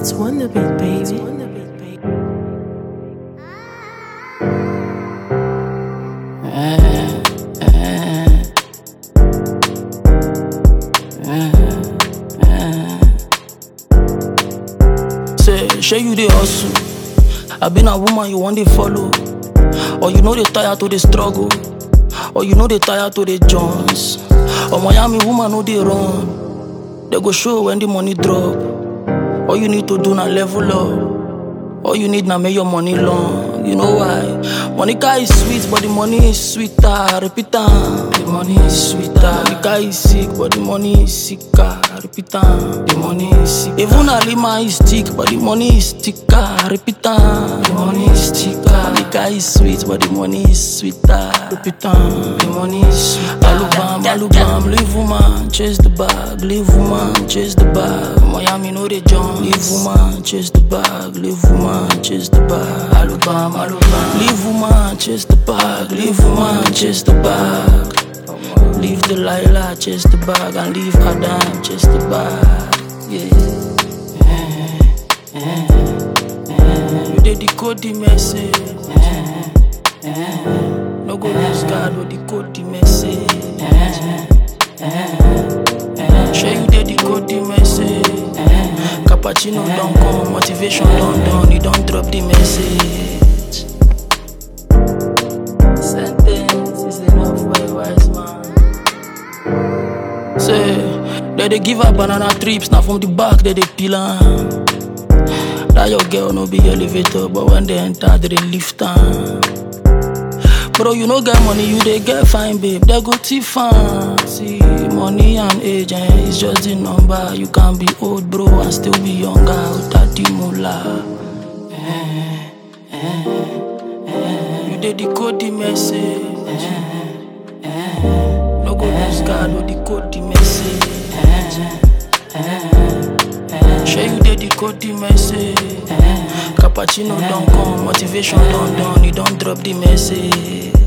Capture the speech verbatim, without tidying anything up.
It's Wonder Beat, baby. Say, shey you dey hustle. I been a woman you want to follow. Or you know they tired to the struggle. Or you know they tired to the Jones. Or Miami woman know they run. They go show when the money drop. All you need to do na level up. All you need na make your money long. You know why? Monica is sweet, but the money is sweeter. Repeat am. The money is sweeter. The guy is sick, but the money is sicker. Repeat am. The money is sicker. Even Alima is thick, but the money is thicker. Repeat am. The money is thicker. The guy is sweet, but the money is sweeter. Repeat am. The money is sweeter. Alubam, alubam, leave woman, chase the bag. Leave woman, chase the bag. Miami know they jump. Leave woman, chase the bag. Leave woman, chase the bag. Alubam, alubam. Leave woman, chase the bag. Leave woman, chase the bag. Leave Delilah, chase the bag. And leave Adam, chase the bag. Yeah. You dey decode the message. No go lose God or decode the message. Sure you dey decode the message. Cappuccino don't come, motivation don't done. You don't drop the message. Sentence is enough for a wise man. Say, they dey give her banana trips, now from the back they dey peel am. That your girl no be elevator, but when they enter they dey lift am. Bro, you no get money, you dey get fine, babe. They go thief am. See, money and age, eh, it's just the number. You can be old, bro, and still be younger without the moolah. Eh, eh, eh. You dey decode the message. Eh, eh. No go lose God or decode the message. Eh, eh. Sure you dey decode the message. Cappuccino don't come, motivation don't done. You don't drop the message.